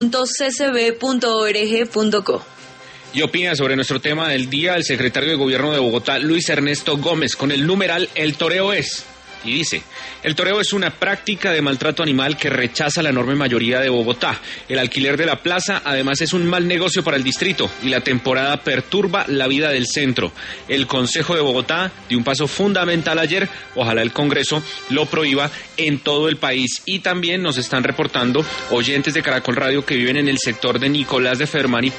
.ccb.org.co. Y opina sobre nuestro tema del día el secretario de Gobierno de Bogotá, Luis Ernesto Gómez, con el numeral El toreo es. Y dice, el toreo es una práctica de maltrato animal que rechaza la enorme mayoría de Bogotá. El alquiler de la plaza además es un mal negocio para el distrito y la temporada perturba la vida del centro. El Consejo de Bogotá dio un paso fundamental ayer, ojalá el Congreso lo prohíba en todo el país. Y también nos están reportando oyentes de Caracol Radio que viven en el sector de Nicolás de Fermán y